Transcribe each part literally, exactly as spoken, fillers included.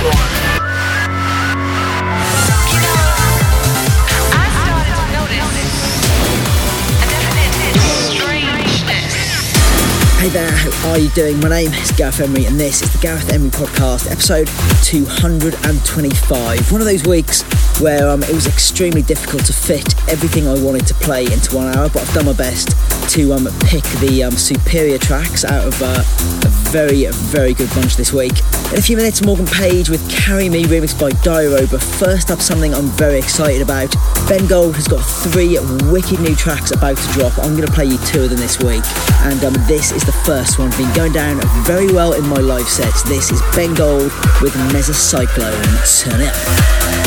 Hey there, how are you doing? My name is Gareth Emery and this is the Gareth Emery Podcast, episode two hundred twenty-five. One of those weeks where um, it was extremely difficult to fit everything I wanted to play into one hour, but I've done my best to um, pick the um, superior tracks out of uh, a very, very good bunch this week. In a few minutes, Morgan Page with Carry Me, remixed by Dyro, but first up, something I'm very excited about. Ben Gold has got three wicked new tracks about to drop. I'm going to play you two of them this week, and um, this is the first one. Been going down very well in my live sets. This is Ben Gold with Mesocyclone. Turn it up.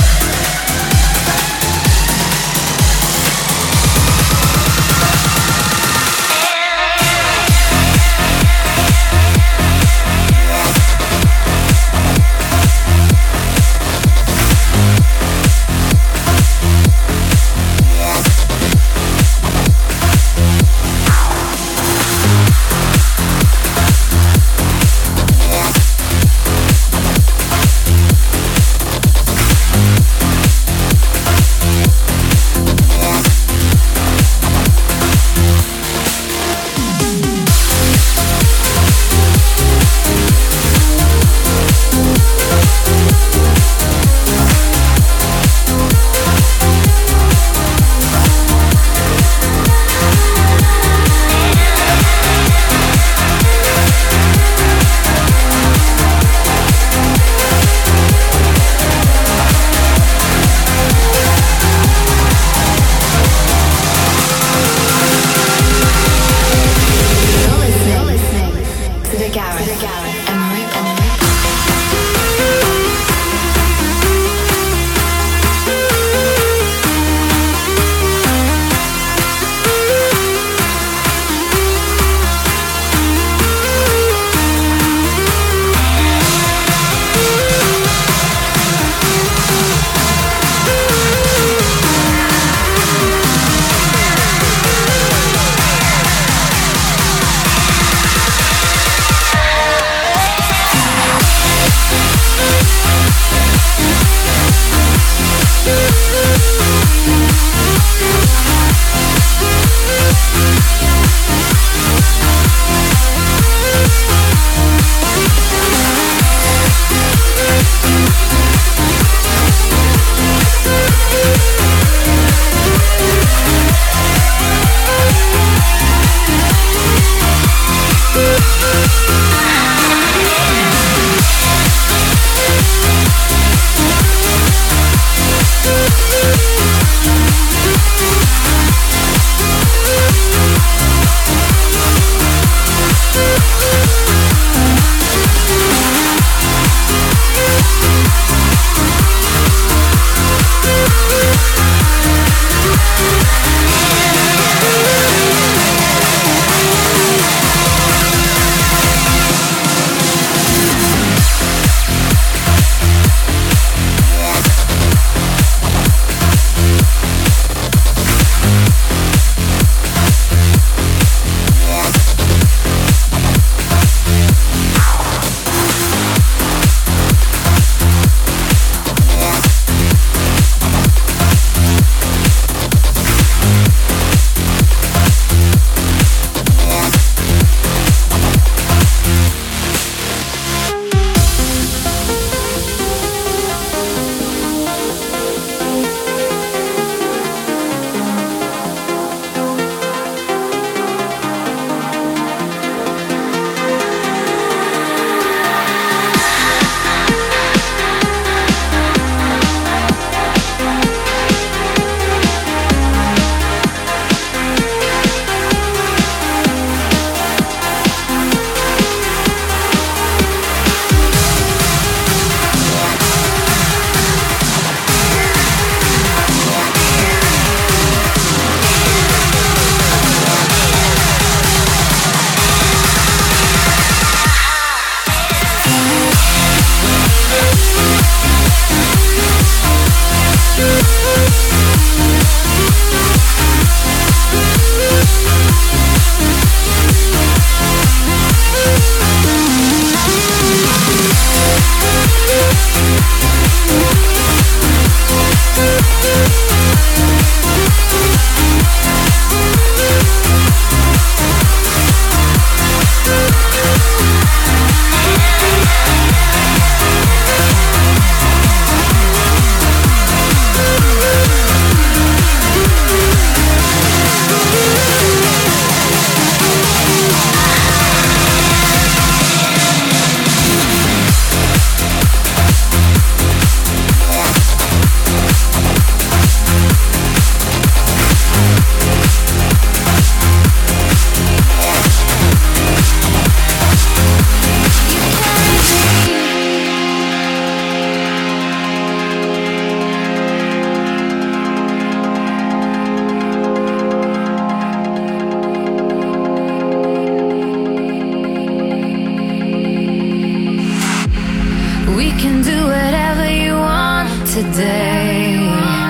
today.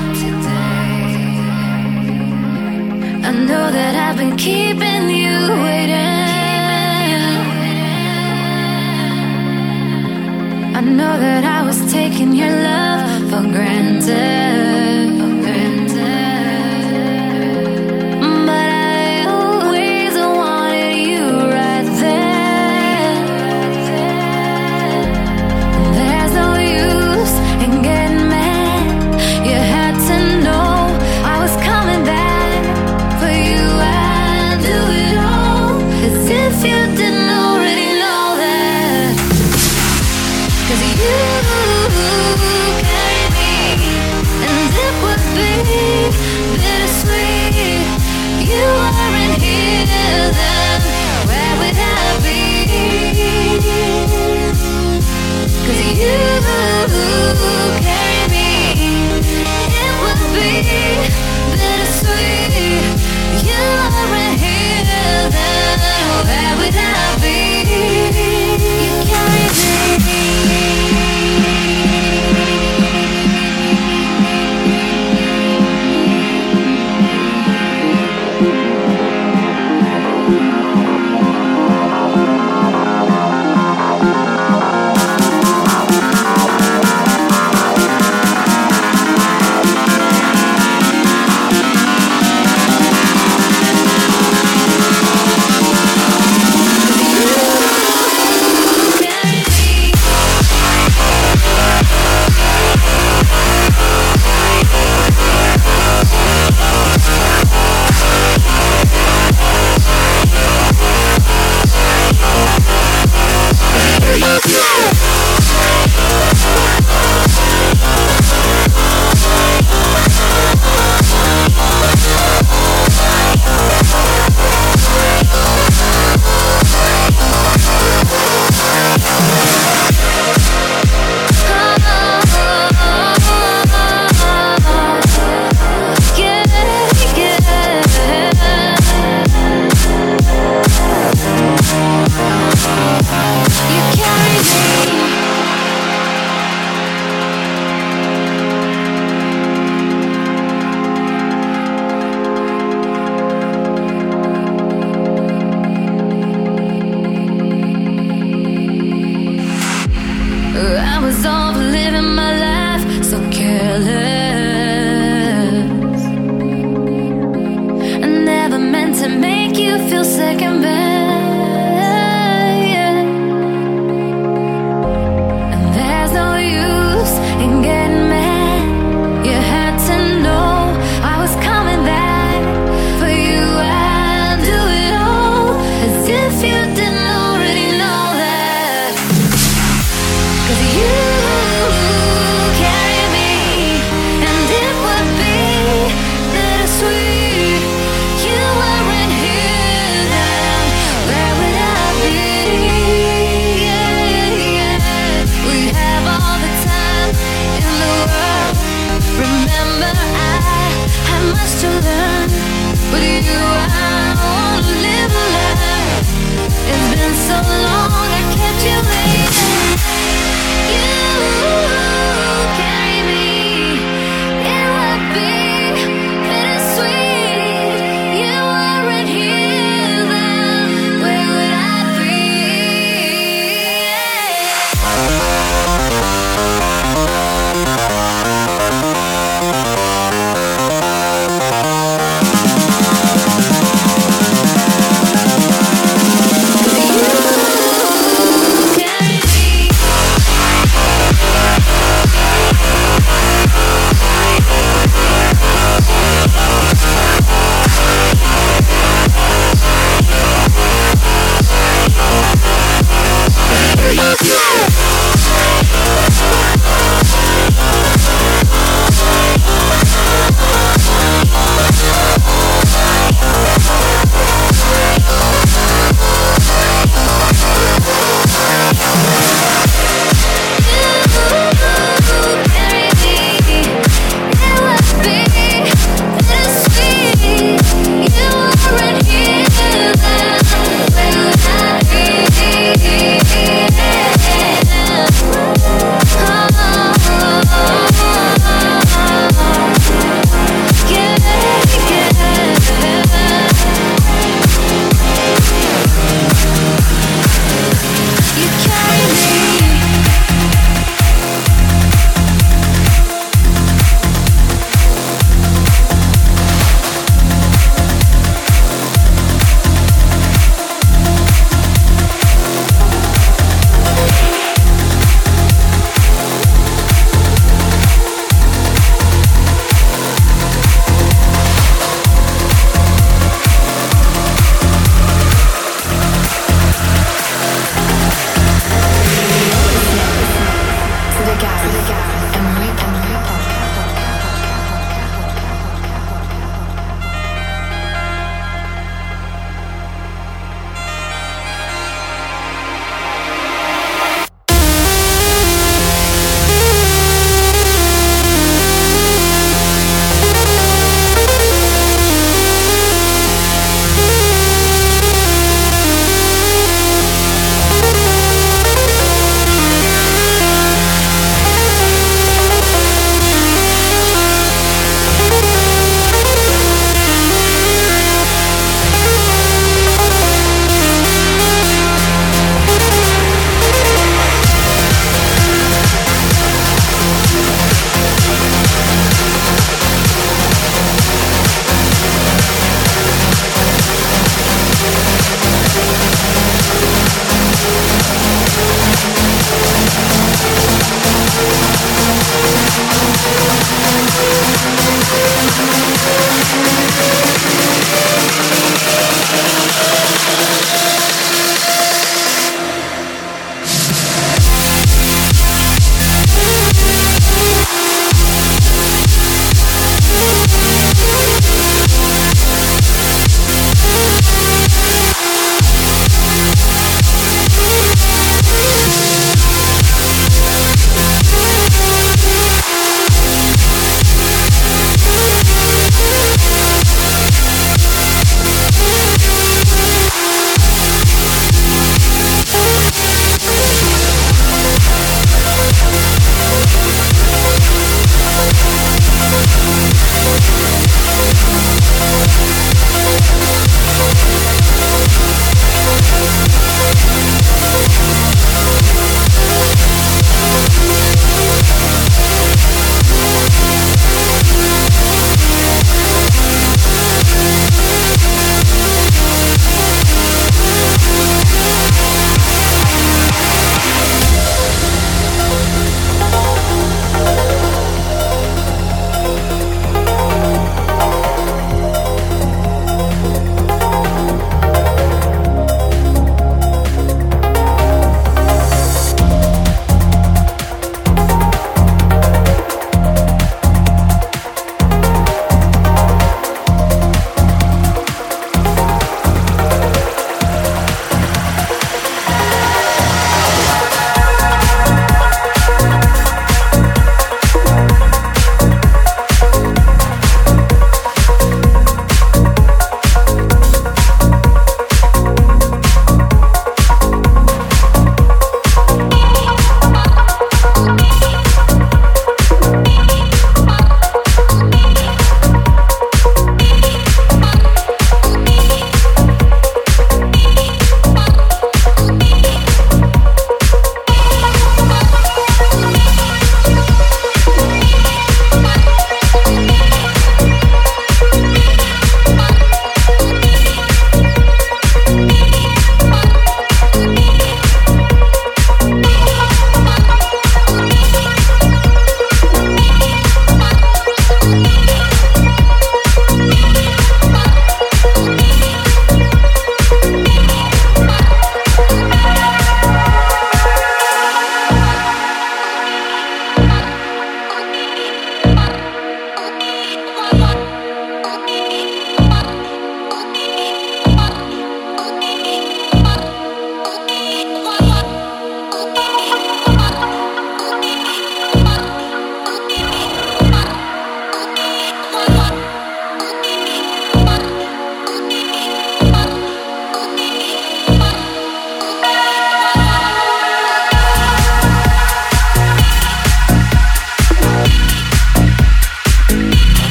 I know that I've been keeping you waiting. I know that I was taking your love for granted, for granted. But I always wanted you right there. There's no use in getting mad. You had to know I was coming back for you. I'd do it all as if you didn't already know that. 'Cause you carry me, and it would be bittersweet. You aren't here, then where would I be? 'Cause you carry me, it would be bittersweet. You aren't here, then where would I be? You carry me.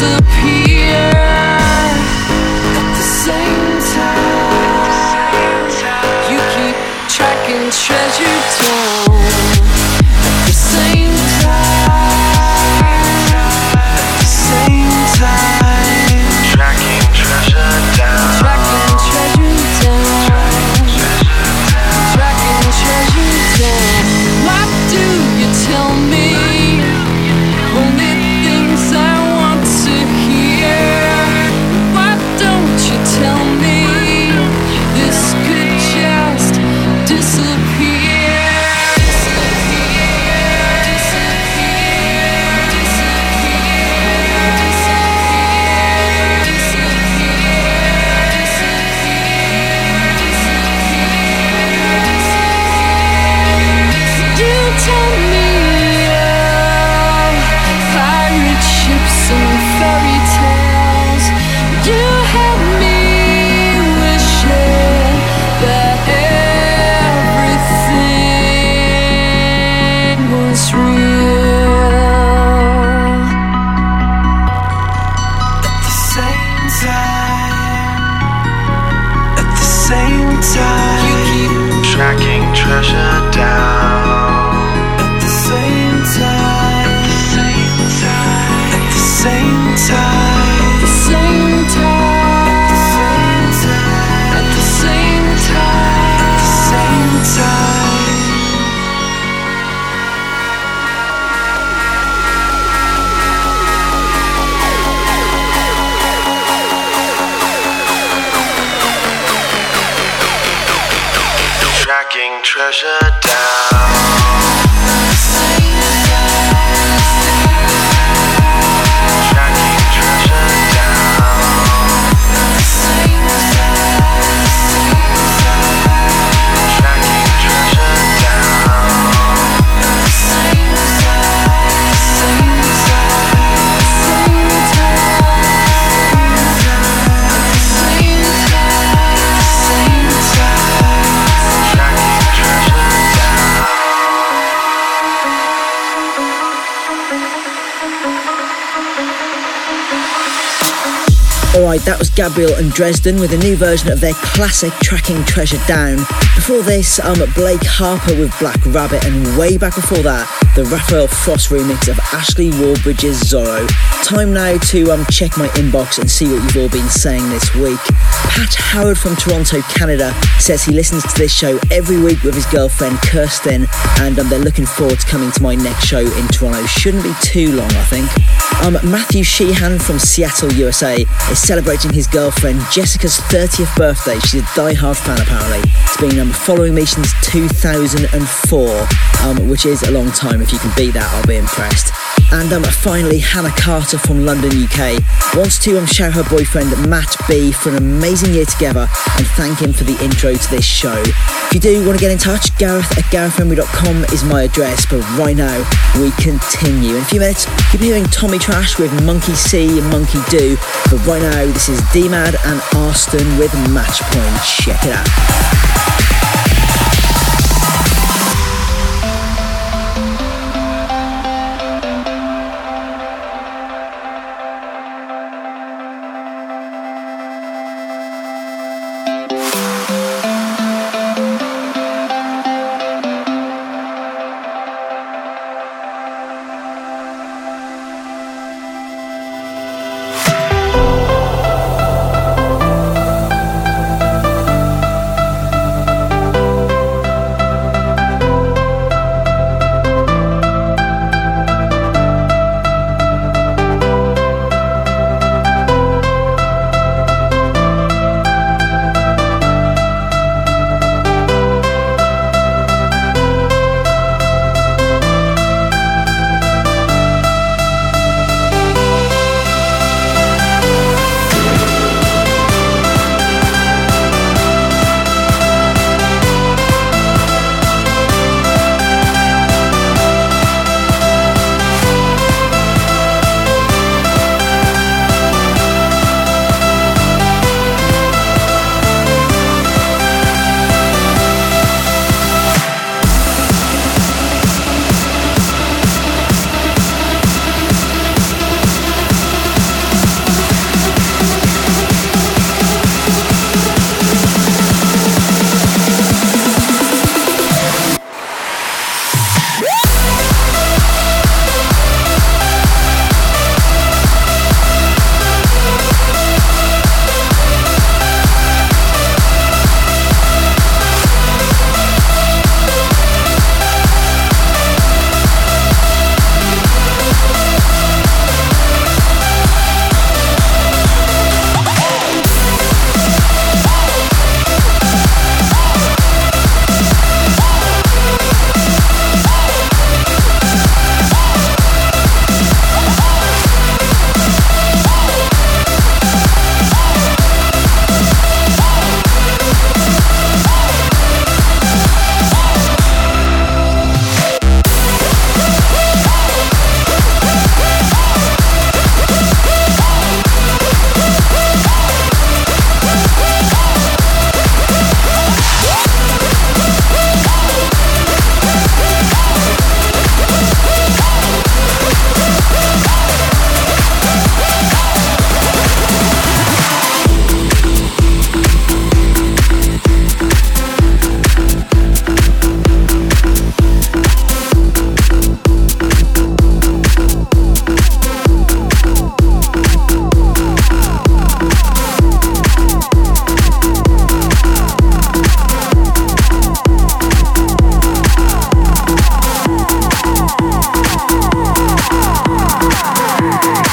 disappear at the same time. You keep tracking treasure down at the same time. At the same time, tracking treasure down. Tracking treasure down. Tracking treasure down. What do you tell me? Only things I want to hear. Why don't you tell me this could just disappear? Disappear, disappear, disappear, disappear. You tell me pirate ships and fairy tales. You have me wishing that everything was real. At the same time, at the same time, you keep tracking treasure down. at the same time, Same time. at the same time, the same time, at the same time, at the same time. Tracking treasure down. Tracking treasure down. Tracking treasure Tracking treasure down. Alright, that was Gabriel and Dresden with a new version of their classic Tracking Treasure Down. Before this, um, Blake Harper with Black Rabbit, and way back before that, the Raphael Frost remix of Ashley Warbridge's Zorro. Time now to um, check my inbox and see what you've all been saying this week. Pat Howard from Toronto, Canada says he listens to this show every week with his girlfriend Kirsten, and um, they're looking forward to coming to my next show in Toronto. Shouldn't be too long, I think. Um, Matthew Sheehan from Seattle, U S A is celebrating his girlfriend Jessica's thirtieth birthday. She's a die-hard fan apparently. It's been um, following me since two thousand four, um, which is a long time. If you can beat that, I'll be impressed. And um, finally, Hannah Carter from London, U K wants to um, shout her boyfriend Matt B for an amazing year together and thank him for the intro to this show. If you do want to get in touch, Gareth at gareth emery dot com is my address, but right now we continue. In a few minutes, you'll be hearing Tommy Trash with Monkey See and Monkey Do, but right now this is D-Mad and Arston with Match Point. Check it out.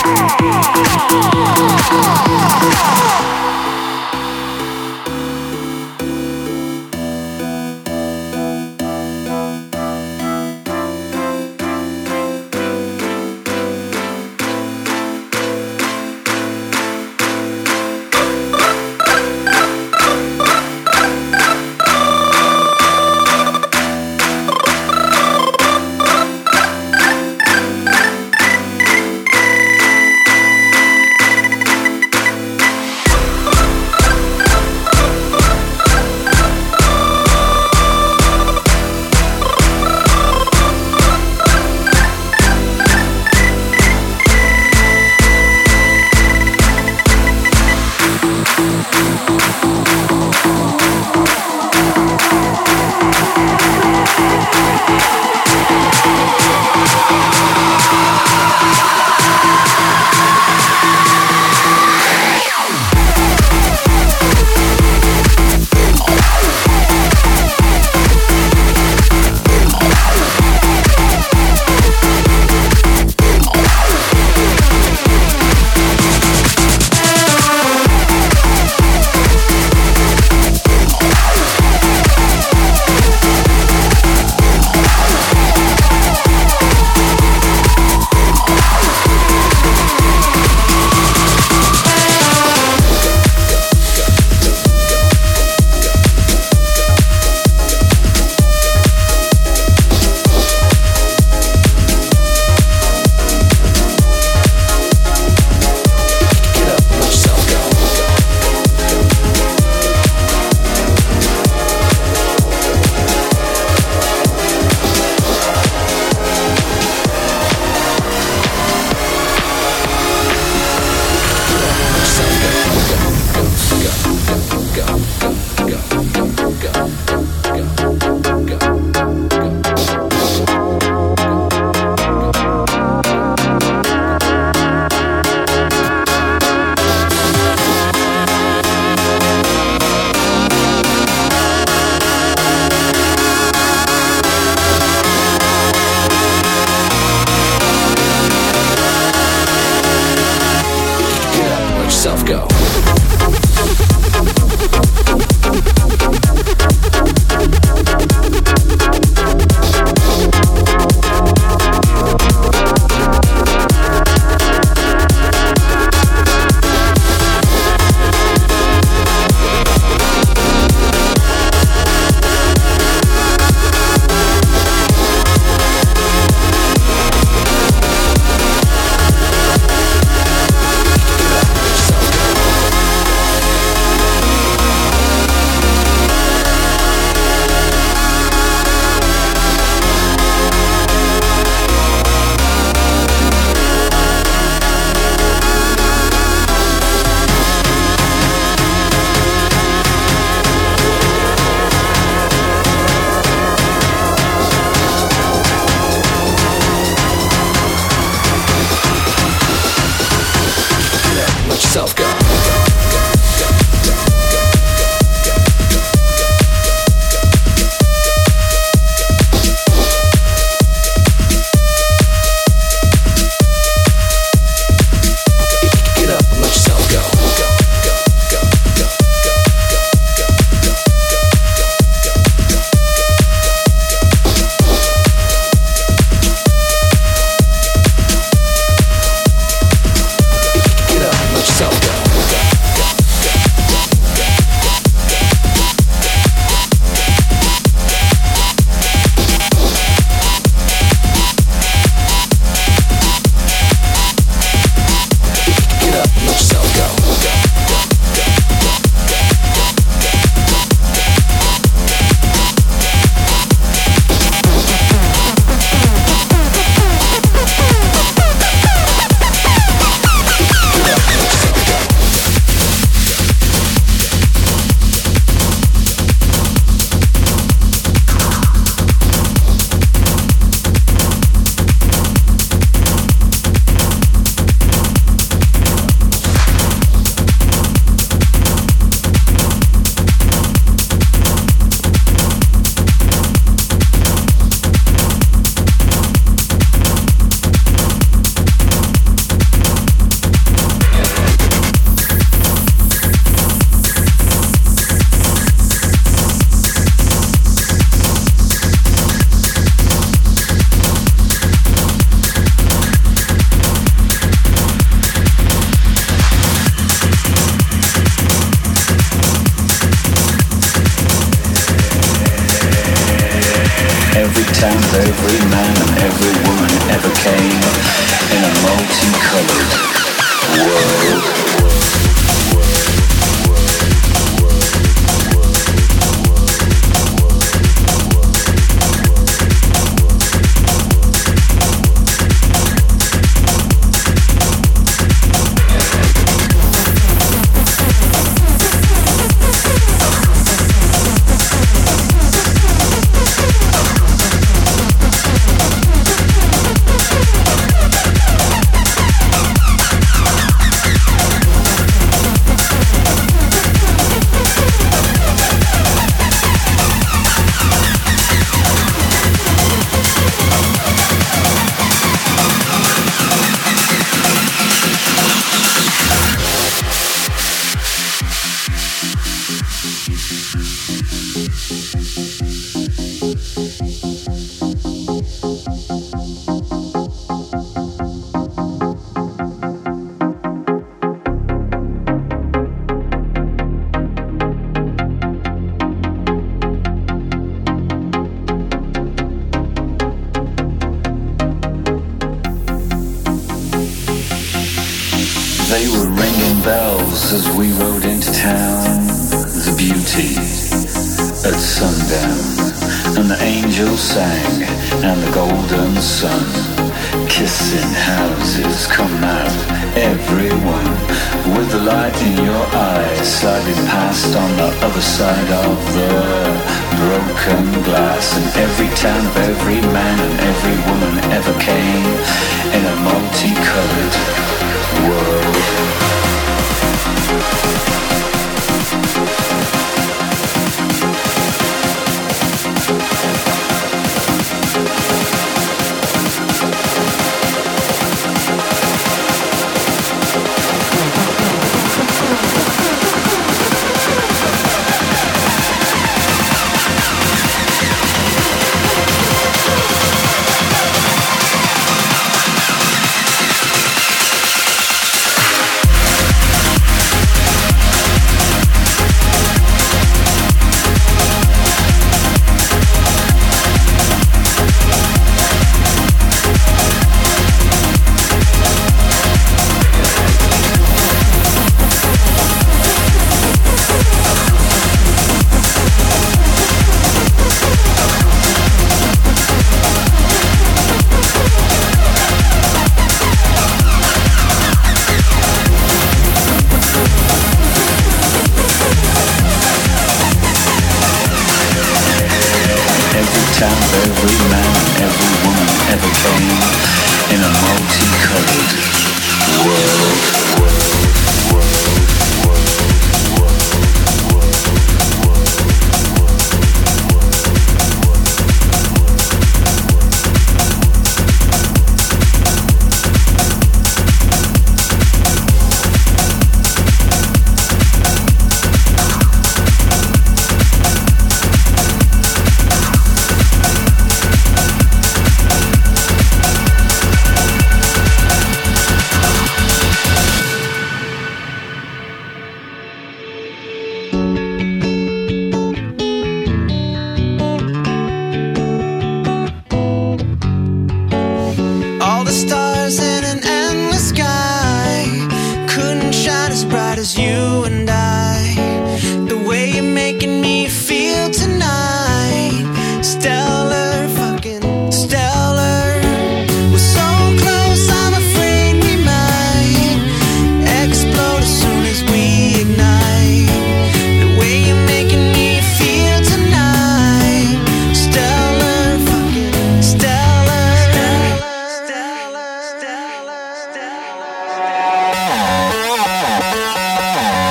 Get up, let yourself go. every man and every woman ever came in a multicolored world. They were ringing bells as we rode into town. The beauty at sundown, and the angels sang, and the golden sun. Kissing houses, come now, everyone, with the light in your eyes, sliding past on the other side of the broken glass. And every town of every man and every woman ever came in a multicolored world. Every man, every woman ever came in a multicolored world. Stella.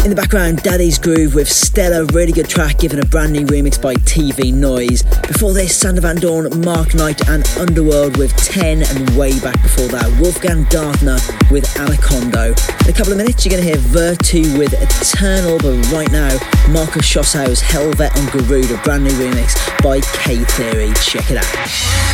In the background, Daddy's Groove with Stella, really good track given a brand new remix by T V Noise. Before this, Sander Van Dorn, Mark Knight and Underworld with ten, and way back before that, Wolfgang Gartner with Anacondo. In a couple of minutes, you're going to hear Vertu with Eternal, but right now, Marcus Schossau's Helvet and Garuda, brand new remix by K-Theory. Check it out.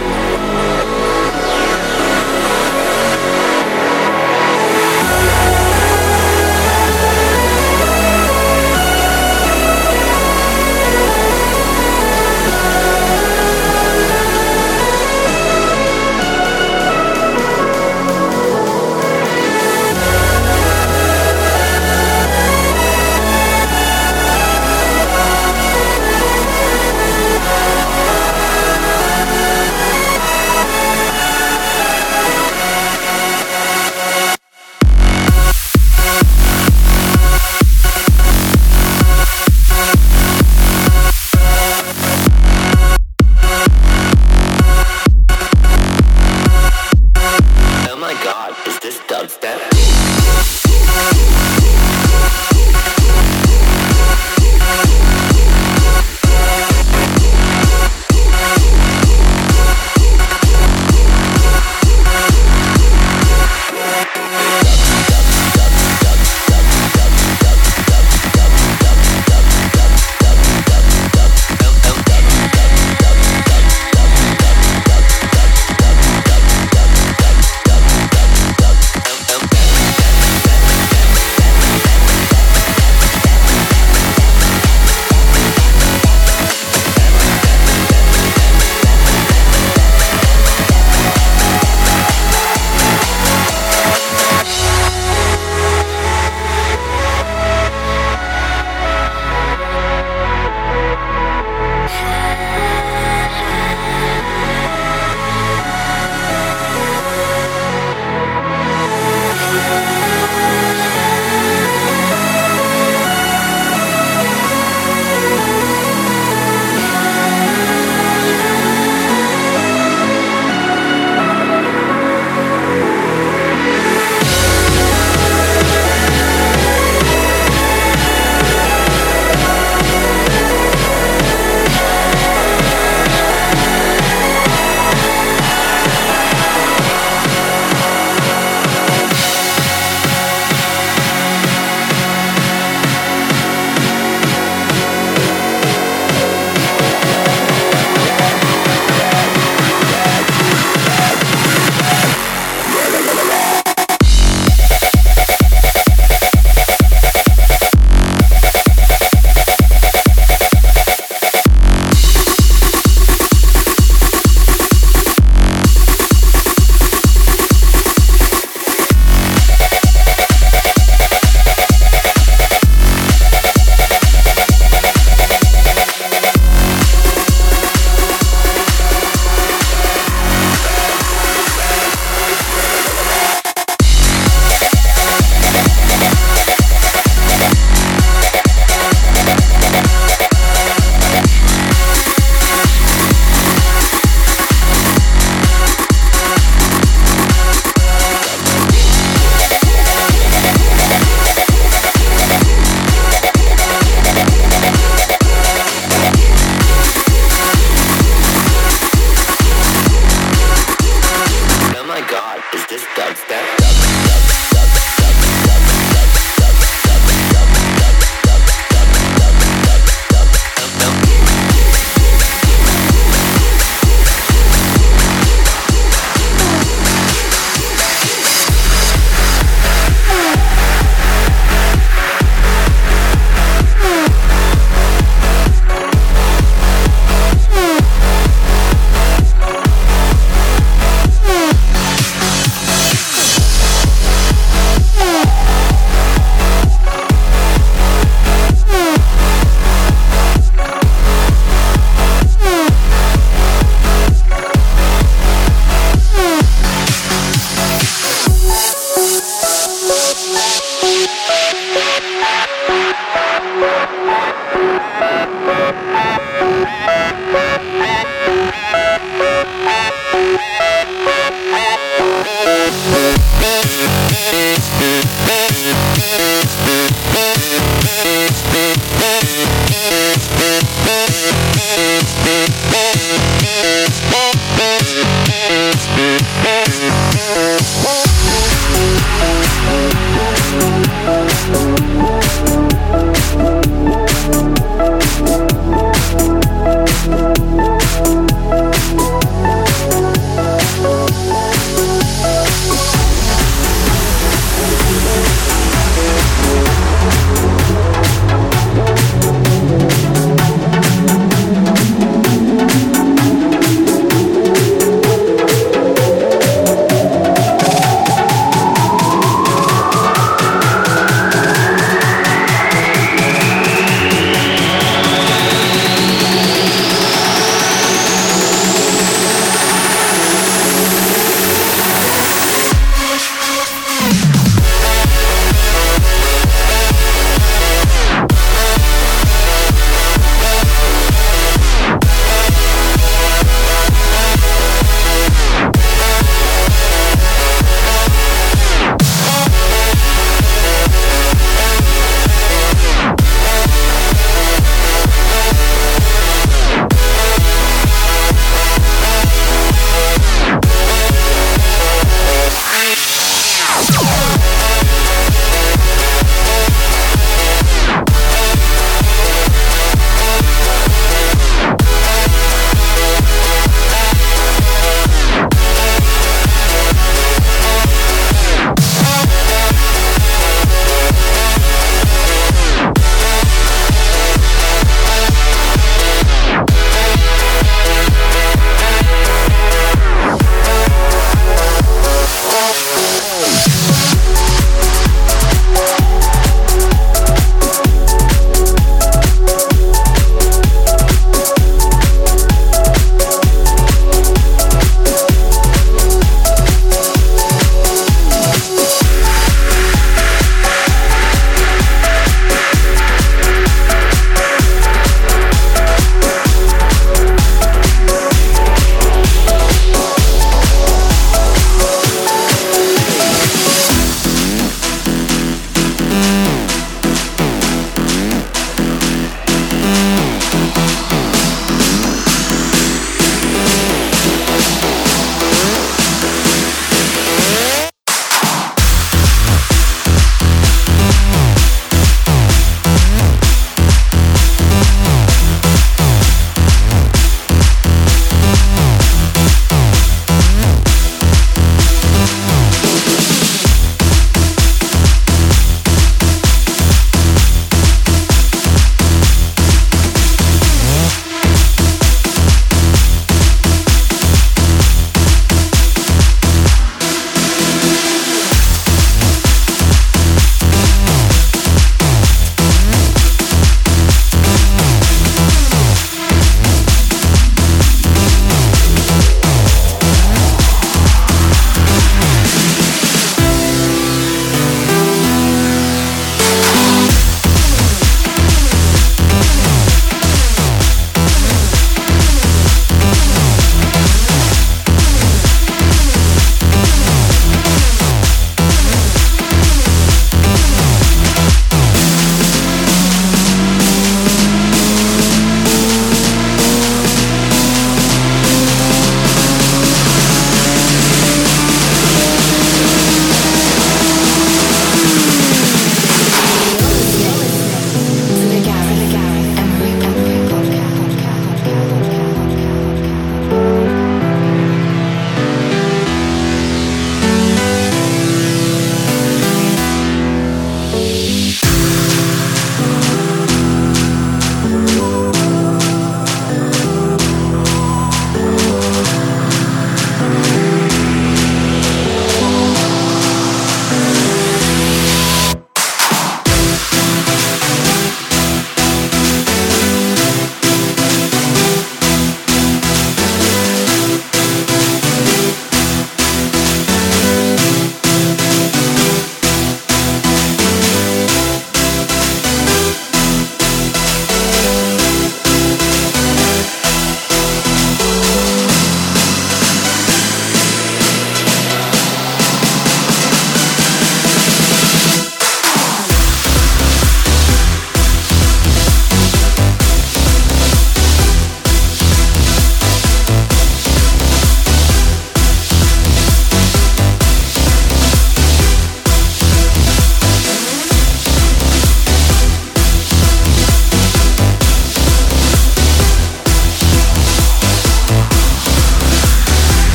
We'll be right back.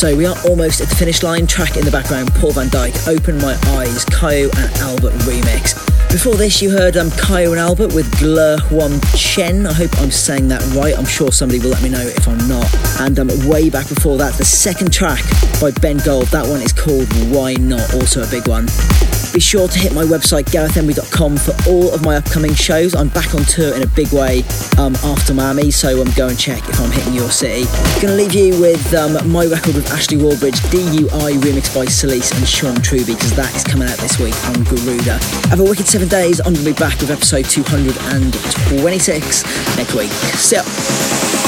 So we are almost at the finish line. Track in the background, Paul van Dyk, Open My Eyes, Kaio and Albert remix. Before this, you heard um, Kaio and Albert with Glur Huan Chen. I hope I'm saying that right. I'm sure somebody will let me know if I'm not. And um, way back before that, the second track by Ben Gold. That one is called Why Not, also a big one. Be sure to hit my website, gareth emery dot com, for all of my upcoming shows. I'm back on tour in a big way um, after Miami, so um, go and check if I'm hitting your city. Going to leave you with um, my record with Ashley Warbridge, D U I, remixed by Celise and Sean Truby, because that is coming out this week on Garuda. Have a wicked seven days. I'm going to be back with episode two hundred twenty-six next week. See ya.